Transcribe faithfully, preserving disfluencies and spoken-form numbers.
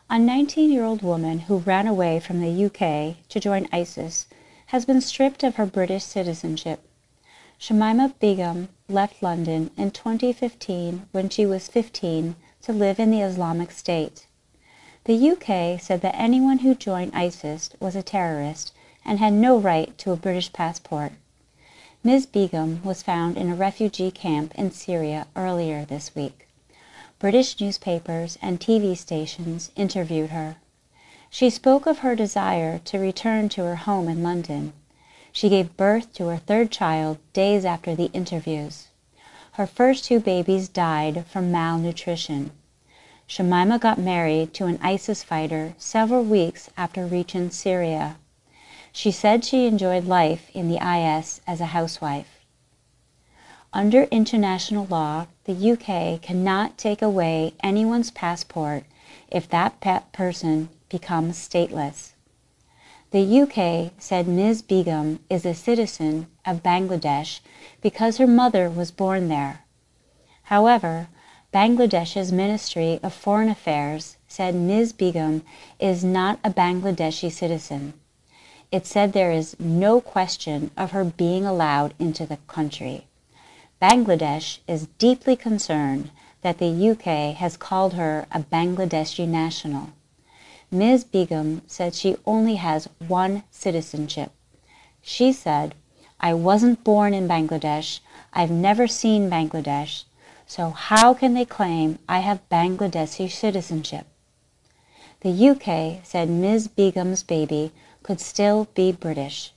A nineteen-year-old woman who ran away from the U K to join ISIS has been stripped of her British citizenship. Shamima Begum left London in twenty fifteen when she was fifteen to live in the Islamic State. The U K said that anyone who joined ISIS was a terrorist and had no right to a British passport. Miz Begum was found in a refugee camp in Syria earlier this week. British newspapers and T V stations interviewed her. She spoke of her desire to return to her home in London. She gave birth to her third child days after the interviews. Her first two babies died from malnutrition. Shamima got married to an ISIS fighter several weeks after reaching Syria. She said she enjoyed life in the I S as a housewife. Under international law, the U K cannot take away anyone's passport if that pet person becomes stateless. The U K said Miz Begum is a citizen of Bangladesh because her mother was born there. However, Bangladesh's Ministry of Foreign Affairs said Miz Begum is not a Bangladeshi citizen. It said there is no question of her being allowed into the country. Bangladesh is deeply concerned that the U K has called her a Bangladeshi national. Miz Begum said she only has one citizenship. She said, "I wasn't born in Bangladesh, I've never seen Bangladesh, so how can they claim I have Bangladeshi citizenship?" The U K said Miz Begum's baby could still be British.